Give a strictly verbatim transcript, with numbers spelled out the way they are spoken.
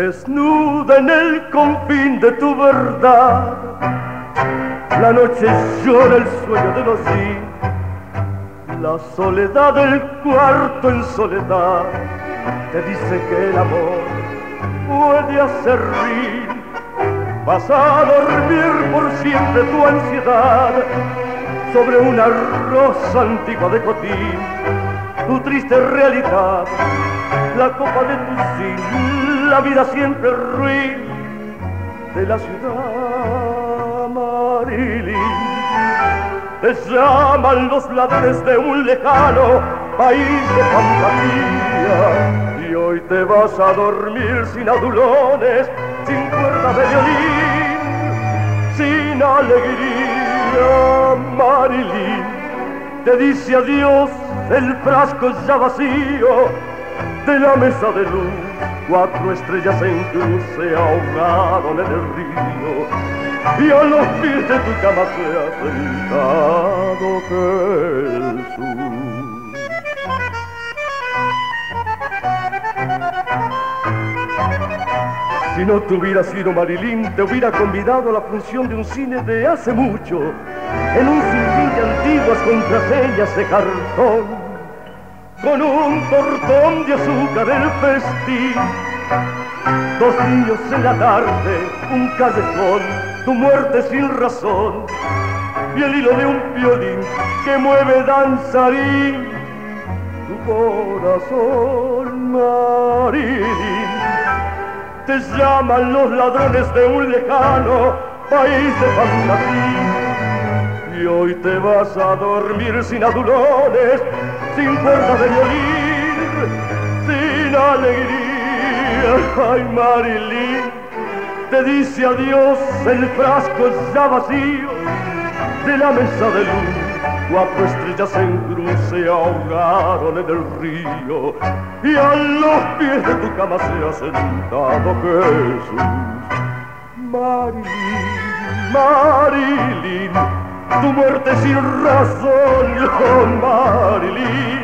desnuda en el confín de tu verdad. La noche llora el sueño de los días, la soledad del cuarto en soledad te dice que el amor puede hacer reír. Vas a dormir por siempre tu ansiedad sobre una rosa antigua de cotín, tu triste realidad, la copa de tu zinc, la vida siempre ruin de la ciudad. Marilyn, te llaman los ladrones de un lejano país de fantasía, y hoy te vas a dormir sin adulones, sin cuerda de violín, sin alegría. Marilyn, te dice adiós el frasco ya vacío de la mesa de luz. Cuatro estrellas en cruz se ahogaron en el río, y a los pies de tu cama se ha sentado Jesús. Si no te hubiera sido Marilyn, te hubiera convidado a la función de un cine de hace mucho, en un sinfín de antiguas contraseñas de cartón, con un portón de azúcar del festín, dos niños en la tarde, un callejón, tu muerte sin razón, y el hilo de un violín que mueve danzarín tu corazón. Marilyn, te llaman los ladrones de un lejano país de fantasía, y hoy te vas a dormir sin adulones, sin cuerda de violín, sin alegría. Ay, Marilyn, te dice adiós el frasco ya vacío de la mesa de luz. Cuatro estrellas en cruz se ahogaron en el río, y a los pies de tu cama se ha sentado Jesús. Marilyn, Marilyn, tu muerte sin razón, oh Marilyn.